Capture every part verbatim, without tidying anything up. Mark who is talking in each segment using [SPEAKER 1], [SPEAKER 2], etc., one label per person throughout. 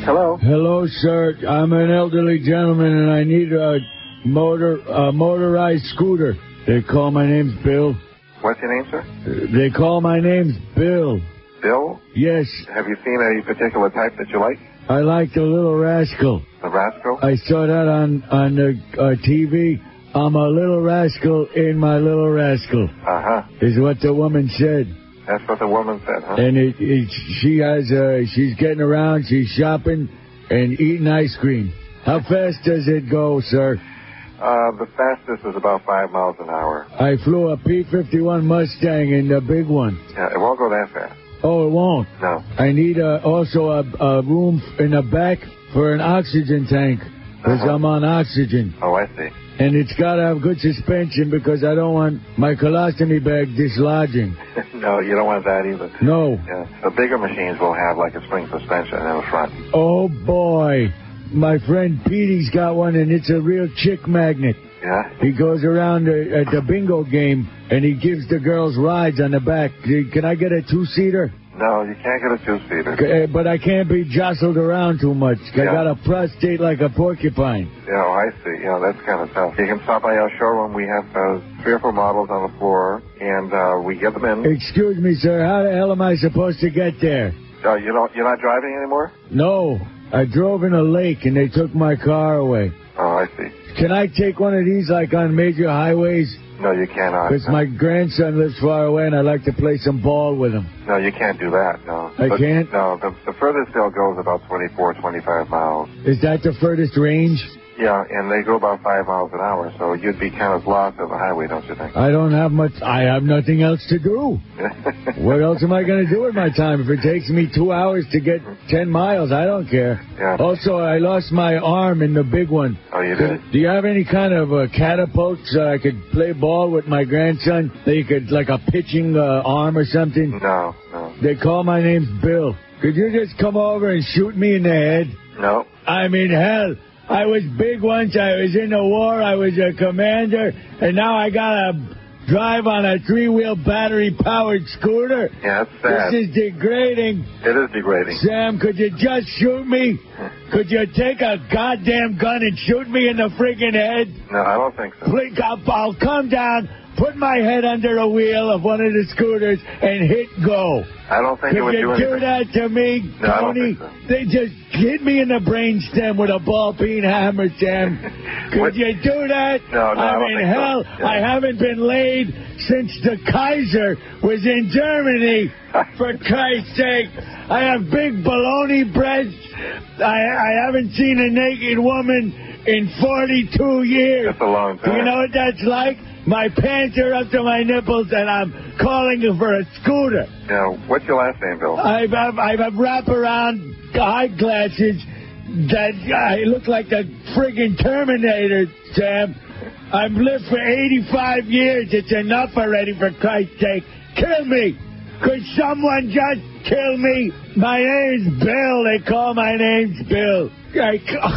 [SPEAKER 1] Hello?
[SPEAKER 2] Hello, sir. I'm an elderly gentleman, and I need a motor, a motorized scooter. They call my name's Bill.
[SPEAKER 1] What's your name, sir?
[SPEAKER 2] They call my name's Bill.
[SPEAKER 1] Bill?
[SPEAKER 2] Yes.
[SPEAKER 1] Have you seen any particular type that you like?
[SPEAKER 2] I like the Little Rascal.
[SPEAKER 1] The Rascal?
[SPEAKER 2] I saw that on, on the uh, T V. I'm a little rascal in my little rascal.
[SPEAKER 1] Uh-huh.
[SPEAKER 2] Is what the woman said.
[SPEAKER 1] That's what the woman said, huh?
[SPEAKER 2] And it, it, she has, uh, she's getting around, she's shopping and eating ice cream. How fast does it go, sir?
[SPEAKER 1] Uh, the fastest is about five miles an hour.
[SPEAKER 2] I flew a P fifty-one Mustang in the big one.
[SPEAKER 1] Yeah, it won't go that fast.
[SPEAKER 2] Oh, it won't?
[SPEAKER 1] No.
[SPEAKER 2] I need uh, also a, a room in the back for an oxygen tank, because
[SPEAKER 1] Uh-huh.
[SPEAKER 2] I'm on oxygen.
[SPEAKER 1] Oh, I see.
[SPEAKER 2] And it's got to have good suspension because I don't want my colostomy bag dislodging.
[SPEAKER 1] No, you don't want that either.
[SPEAKER 2] No.
[SPEAKER 1] Yeah. The bigger machines will have like a spring suspension in the front.
[SPEAKER 2] Oh, boy. My friend Petey's got one, and it's a real chick magnet.
[SPEAKER 1] Yeah?
[SPEAKER 2] He goes around uh, at the bingo game, and he gives the girls rides on the back. Can I get a two-seater?
[SPEAKER 1] No, you can't get a two-seater.
[SPEAKER 2] Uh, but I can't be jostled around too much. I
[SPEAKER 1] Yeah.
[SPEAKER 2] got a prostate like a porcupine.
[SPEAKER 1] Yeah, oh, I see. Yeah, that's kind of tough. You can stop by our showroom. We have uh, three or four models on the floor, and uh, we get them in.
[SPEAKER 2] Excuse me, sir. How the hell am I supposed to get there?
[SPEAKER 1] Uh, you don't, you're not driving anymore?
[SPEAKER 2] No. I drove in a lake, and they took my car away.
[SPEAKER 1] Oh, I see.
[SPEAKER 2] Can I take one of these, like, on major highways?
[SPEAKER 1] No, you cannot.
[SPEAKER 2] Because my grandson lives far away, and I'd like to play some ball with him.
[SPEAKER 1] No, you can't do that, no.
[SPEAKER 2] I
[SPEAKER 1] But-
[SPEAKER 2] can't?
[SPEAKER 1] No, the, the furthest they'll go is about twenty-four, twenty-five miles.
[SPEAKER 2] Is that the furthest range?
[SPEAKER 1] Yeah, and they go about five miles an hour, so you'd be kind of lost on the highway, don't you think?
[SPEAKER 2] I don't have much. I have nothing else to do. What else am I going to do with my time? If it takes me two hours to get ten miles, I don't care.
[SPEAKER 1] Yeah.
[SPEAKER 2] Also, I lost my arm in the big one.
[SPEAKER 1] Oh, you did?
[SPEAKER 2] Do you have any kind of uh, catapult so I could play ball with my grandson? That you could, like a pitching uh, arm or something?
[SPEAKER 1] No, no.
[SPEAKER 2] They call my name's Bill. Could you just come over and shoot me in the head?
[SPEAKER 1] No.
[SPEAKER 2] I mean, hell, I was big once. I was in the war. I was a commander. And now I got to drive on a three-wheel battery-powered scooter.
[SPEAKER 1] Yeah, that's sad.
[SPEAKER 2] This is degrading.
[SPEAKER 1] It is degrading.
[SPEAKER 2] Sam, could you just shoot me? Could you take a goddamn gun and shoot me in the freaking head?
[SPEAKER 1] No, I don't think so.
[SPEAKER 2] Please, I'll, I'll come down, put my head under a wheel of one of the scooters, and hit go.
[SPEAKER 1] I don't think
[SPEAKER 2] Could
[SPEAKER 1] it would
[SPEAKER 2] you
[SPEAKER 1] do
[SPEAKER 2] do
[SPEAKER 1] anything.
[SPEAKER 2] that to me,
[SPEAKER 1] No, I don't
[SPEAKER 2] Tony?
[SPEAKER 1] think so.
[SPEAKER 2] They just hit me in the brainstem with a ball peen hammer, Sam. Could
[SPEAKER 1] What-
[SPEAKER 2] you do that?
[SPEAKER 1] No, no, I
[SPEAKER 2] I
[SPEAKER 1] don't
[SPEAKER 2] mean,
[SPEAKER 1] think so.
[SPEAKER 2] hell,
[SPEAKER 1] Yeah.
[SPEAKER 2] I haven't been laid since the Kaiser was in Germany. For Christ's sake, I have big baloney breasts. I, I haven't seen a naked woman in forty-two years.
[SPEAKER 1] That's a long
[SPEAKER 2] Do
[SPEAKER 1] time.
[SPEAKER 2] you know what that's like? My pants are up to my nipples, and I'm calling for a scooter.
[SPEAKER 1] Now, what's your last name, Bill?
[SPEAKER 2] I have, I have wraparound eyeglasses that I look like the friggin' Terminator, Sam. I've lived for eighty-five years. It's enough already, for Christ's sake. Kill me. Could someone just kill me? My name's Bill. They call my name's Bill. I,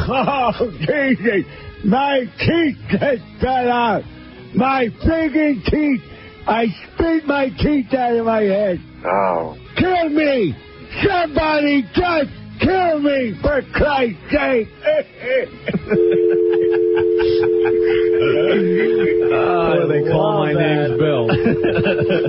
[SPEAKER 2] oh, Jesus. My teeth just fell out. My friggin' teeth. I spit my teeth out of my head.
[SPEAKER 1] Oh.
[SPEAKER 2] Kill me! Somebody just kill me, for Christ's sake!
[SPEAKER 3] Oh, they call my name's Bill.